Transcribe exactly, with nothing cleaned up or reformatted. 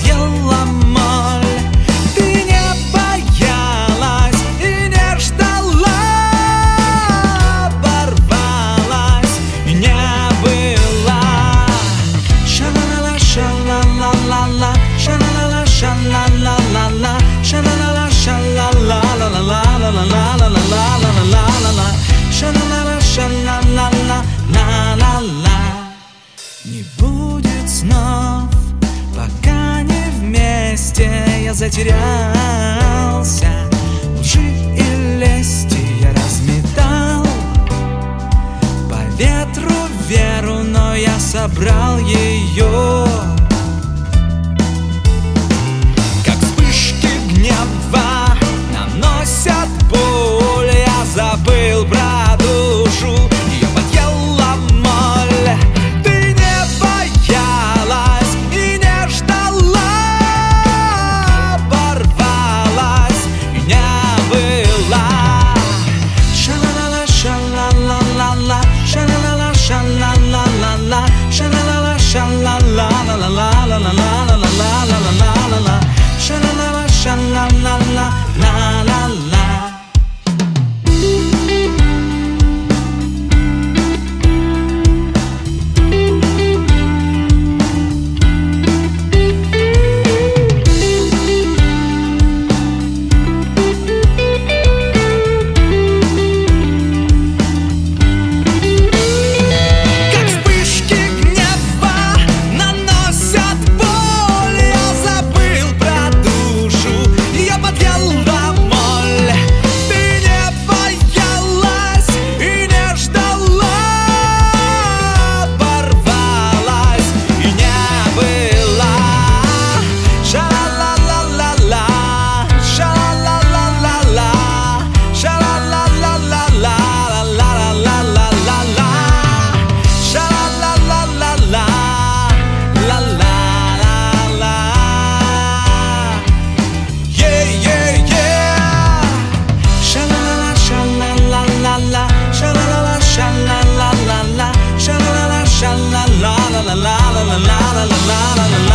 подъела моль. Ты не боялась и не ждала, порвалась и не была. Ша-ла-ла-ла, ша-ла-ла-ла-ла, ша-ла-ла-ла, ша-ла-ла-ла-ла, ша-ла-ла-ла, ша-ла-ла-ла-ла-ла-ла-ла-ла-ла-ла-ла, ша-ла-ла-ла, ша-ла-ла-ла-ла-ла-ла. Не будет снов, пока не вместе. Я затерялся, лжи и лести я разметал. По ветру веру, но я собрал ее. Как вспышки гнева наносят боль, я забыл про душу, ее подъела моль. Ты не боялась и не ждала, порвалась и не была. Ша-ла-ла-ла, ша-ла-ла-ла-ла, ша-ла-ла-ла, ша-ла-ла-ла-ла, ша-ла-ла-ла, ша-ла-ла-ла-ла-ла-ла-ла-ла-ла-ла-ла, ша-ла-ла-ла, ша-ла-ла-ла-ла-ла. La la la la la la la la la la la la la la.